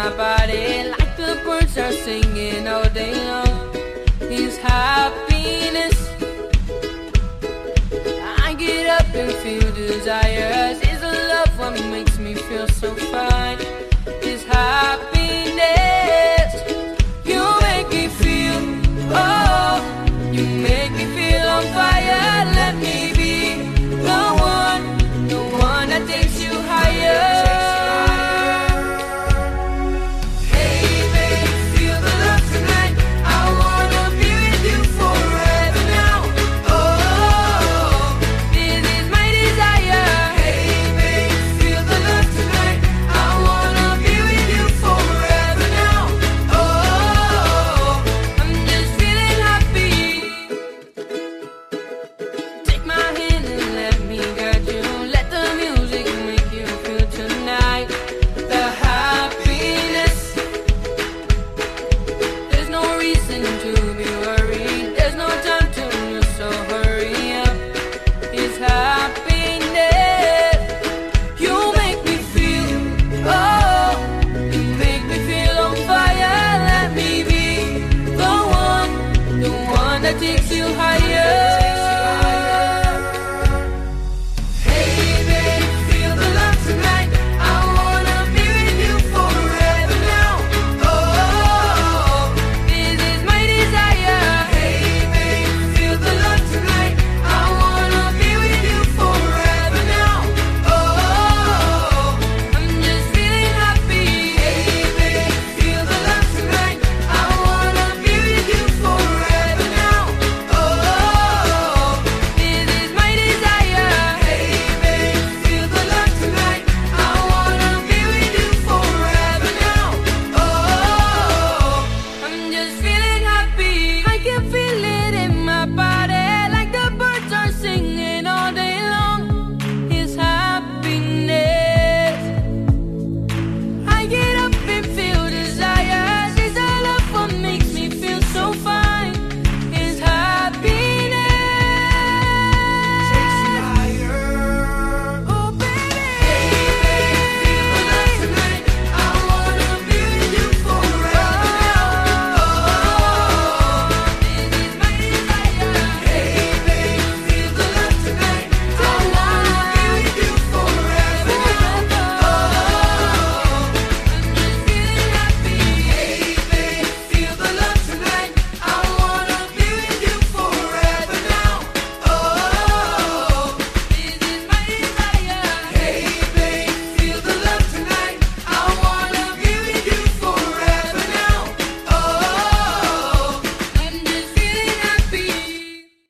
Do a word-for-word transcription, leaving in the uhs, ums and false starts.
my body like the birds are singing all day long. His happiness, I get up and feel desires. His love what makes me feel so fine. His happiness, you make me feel, oh, you make me feel on fire. Let me be